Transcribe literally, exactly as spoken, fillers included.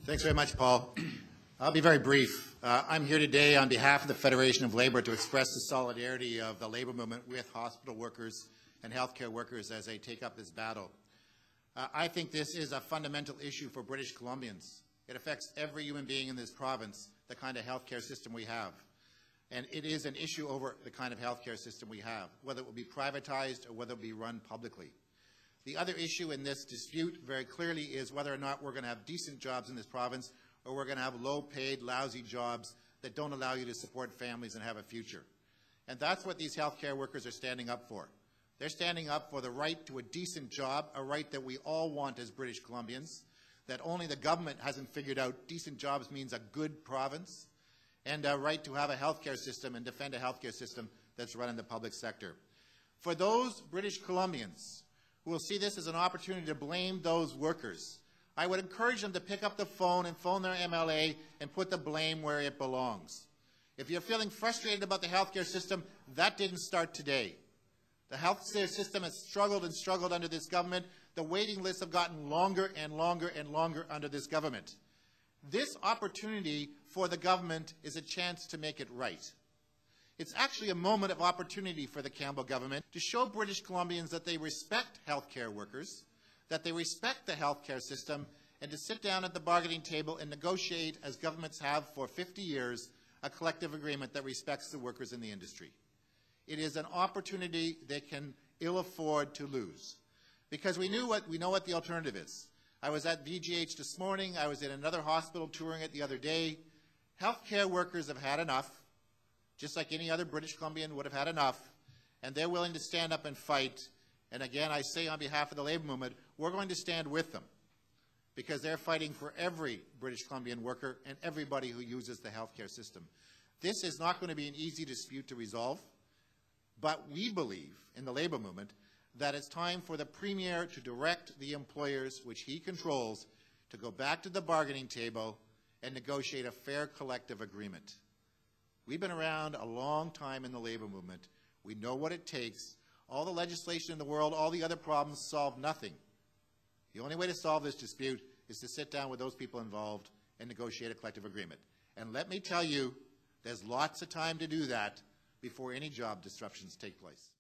Thanks very much, Paul. I'll be very brief. Uh, I'm here today on behalf of the Federation of Labour to express the solidarity of the labour movement with hospital workers and healthcare workers as they take up this battle. Uh, I think this is a fundamental issue for British Columbians. It affects every human being in this province, the kind of healthcare system we have. And it is an issue over the kind of healthcare system we have, whether it will be privatized or whether it will be run publicly. The other issue in this dispute very clearly is whether or not we're going to have decent jobs in this province or we're going to have low-paid, lousy jobs that don't allow you to support families and have a future. And that's what these healthcare workers are standing up for. They're standing up for the right to a decent job, a right that we all want as British Columbians, that only the government hasn't figured out decent jobs means a good province, and a right to have a healthcare system and defend a healthcare system that's run in the public sector. For those British Columbians who will see this as an opportunity to blame those workers, I would encourage them to pick up the phone and phone their M L A and put the blame where it belongs. If you're feeling frustrated about the healthcare system, that didn't start today. The healthcare system has struggled and struggled under this government. The waiting lists have gotten longer and longer and longer under this government. This opportunity for the government is a chance to make it right. It's actually a moment of opportunity for the Campbell government to show British Columbians that they respect healthcare workers, that they respect the healthcare system, and to sit down at the bargaining table and negotiate, as governments have for fifty years, a collective agreement that respects the workers in the industry. It is an opportunity they can ill afford to lose, because we knew what we know what the alternative is. I was at V G H this morning. I was in another hospital touring it the other day. Healthcare workers have had enough, just like any other British Columbian would have had enough, and they're willing to stand up and fight. And again, I say on behalf of the labour movement, we're going to stand with them, because they're fighting for every British Columbian worker and everybody who uses the healthcare system. This is not going to be an easy dispute to resolve, but we believe in the labour movement that it's time for the Premier to direct the employers, which he controls, to go back to the bargaining table and negotiate a fair collective agreement. We've been around a long time in the labour movement. We know what it takes. All the legislation in the world, all the other problems solve nothing. The only way to solve this dispute is to sit down with those people involved and negotiate a collective agreement. And let me tell you, there's lots of time to do that before any job disruptions take place.